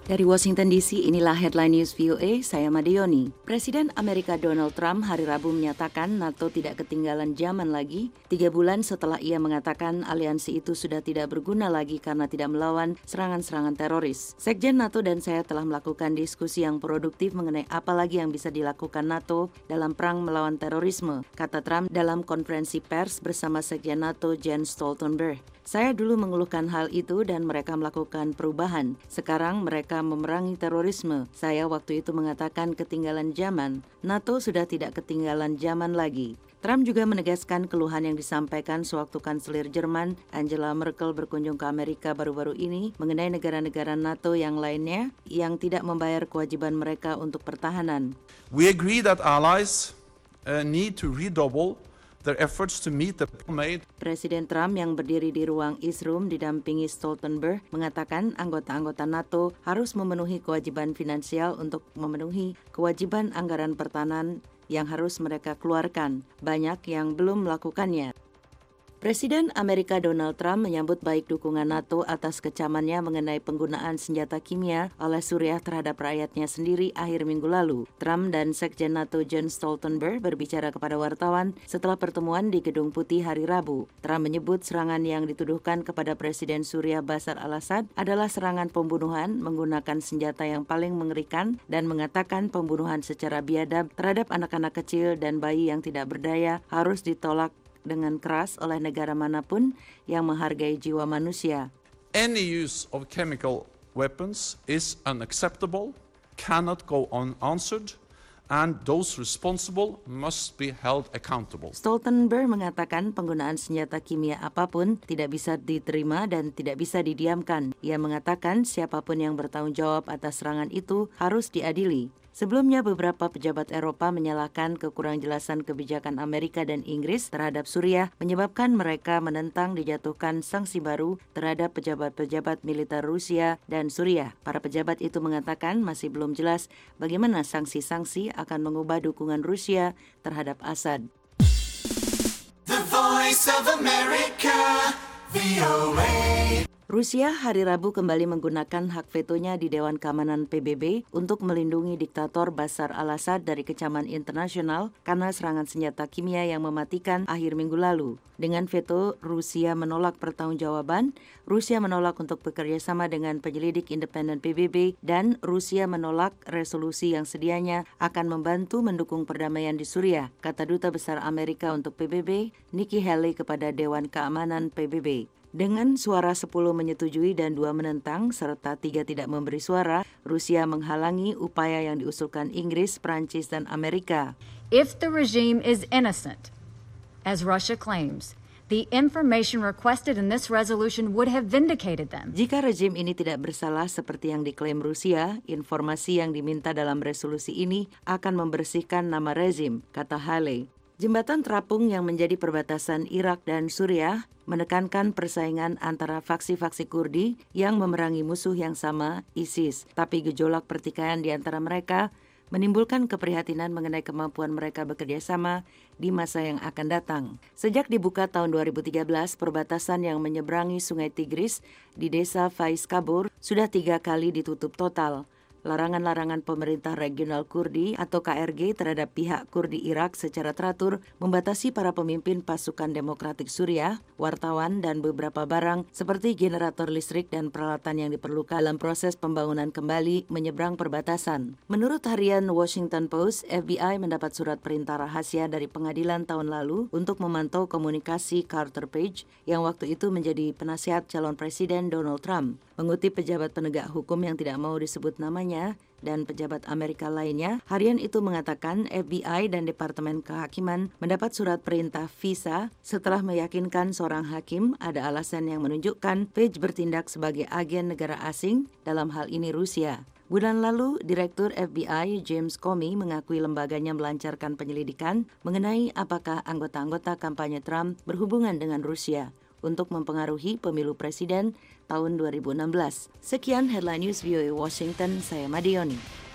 Dari Washington DC, inilah Headline News VOA, saya Madioni. Presiden Amerika Donald Trump hari Rabu menyatakan NATO tidak ketinggalan zaman lagi, 3 bulan setelah ia mengatakan aliansi itu sudah tidak berguna lagi karena tidak melawan serangan-serangan teroris. Sekjen NATO dan saya telah melakukan diskusi yang produktif mengenai apa lagi yang bisa dilakukan NATO dalam perang melawan terorisme, kata Trump dalam konferensi pers bersama Sekjen NATO Jens Stoltenberg. Saya dulu mengeluhkan hal itu dan mereka melakukan perubahan. Sekarang mereka memerangi terorisme. Saya waktu itu mengatakan ketinggalan zaman. NATO sudah tidak ketinggalan zaman lagi. Trump juga menegaskan keluhan yang disampaikan sewaktu Kanselir Jerman Angela Merkel berkunjung ke Amerika baru-baru ini mengenai negara-negara NATO yang lainnya yang tidak membayar kewajiban mereka untuk pertahanan. We agree that allies need to redouble their efforts to meet the made. Presiden Trump yang berdiri di ruang East Room didampingi Stoltenberg mengatakan anggota-anggota NATO harus memenuhi kewajiban finansial untuk memenuhi kewajiban anggaran pertahanan yang harus mereka keluarkan. Banyak yang belum melakukannya. Presiden Amerika Donald Trump menyambut baik dukungan NATO atas kecamannya mengenai penggunaan senjata kimia oleh Suriah terhadap rakyatnya sendiri akhir minggu lalu. Trump dan Sekjen NATO Jens Stoltenberg berbicara kepada wartawan setelah pertemuan di Gedung Putih hari Rabu. Trump menyebut serangan yang dituduhkan kepada Presiden Suriah Bashar al-Assad adalah serangan pembunuhan menggunakan senjata yang paling mengerikan dan mengatakan pembunuhan secara biadab terhadap anak-anak kecil dan bayi yang tidak berdaya harus ditolak dengan keras oleh negara manapun yang menghargai jiwa manusia. Any use of chemical weapons is unacceptable, cannot go unanswered, and those responsible must be held accountable. Stoltenberg mengatakan penggunaan senjata kimia apapun tidak bisa diterima dan tidak bisa didiamkan. Ia mengatakan siapapun yang bertanggung jawab atas serangan itu harus diadili. Sebelumnya, beberapa pejabat Eropa menyalahkan kekurangjelasan kebijakan Amerika dan Inggris terhadap Suriah menyebabkan mereka menentang dijatuhkan sanksi baru terhadap pejabat-pejabat militer Rusia dan Suriah. Para pejabat itu mengatakan masih belum jelas bagaimana sanksi-sanksi akan mengubah dukungan Rusia terhadap Assad. The Voice of America, VOA. Rusia hari Rabu kembali menggunakan hak vetonya di Dewan Keamanan PBB untuk melindungi diktator Bashar al-Assad dari kecaman internasional karena serangan senjata kimia yang mematikan akhir minggu lalu. Dengan veto, Rusia menolak pertanggungjawaban, Rusia menolak untuk bekerja sama dengan penyelidik independen PBB, dan Rusia menolak resolusi yang sedianya akan membantu mendukung perdamaian di Suriah, kata Duta Besar Amerika untuk PBB, Nikki Haley kepada Dewan Keamanan PBB. Dengan suara 10 menyetujui dan 2 menentang, serta 3 tidak memberi suara, Rusia menghalangi upaya yang diusulkan Inggris, Prancis, dan Amerika. If the regime is innocent, as Russia claims, the information requested in this resolution would have vindicated them. Jika rejim ini tidak bersalah seperti yang diklaim Rusia, informasi yang diminta dalam resolusi ini akan membersihkan nama rezim, kata Haley. Jembatan terapung yang menjadi perbatasan Irak dan Suriah menekankan persaingan antara faksi-faksi Kurdi yang memerangi musuh yang sama, ISIS. Tapi gejolak pertikaian di antara mereka menimbulkan keprihatinan mengenai kemampuan mereka bekerja sama di masa yang akan datang. Sejak dibuka tahun 2013, perbatasan yang menyeberangi Sungai Tigris di desa Faiz Kabur sudah 3 kali ditutup total. Larangan-larangan pemerintah regional Kurdi atau KRG terhadap pihak Kurdi Irak secara teratur membatasi para pemimpin pasukan demokratik Suriah, wartawan, dan beberapa barang seperti generator listrik dan peralatan yang diperlukan dalam proses pembangunan kembali menyeberang perbatasan. Menurut harian Washington Post, FBI mendapat surat perintah rahasia dari pengadilan tahun lalu untuk memantau komunikasi Carter Page yang waktu itu menjadi penasihat calon presiden Donald Trump. Mengutip pejabat penegak hukum yang tidak mau disebut namanya dan pejabat Amerika lainnya, harian itu mengatakan FBI dan Departemen Kehakiman mendapat surat perintah visa setelah meyakinkan seorang hakim ada alasan yang menunjukkan Page bertindak sebagai agen negara asing, dalam hal ini Rusia. Bulan lalu, Direktur FBI James Comey mengakui lembaganya melancarkan penyelidikan mengenai apakah anggota-anggota kampanye Trump berhubungan dengan Rusia untuk mempengaruhi pemilu presiden tahun 2016. Sekian Headline News VOA Washington, saya Madioni.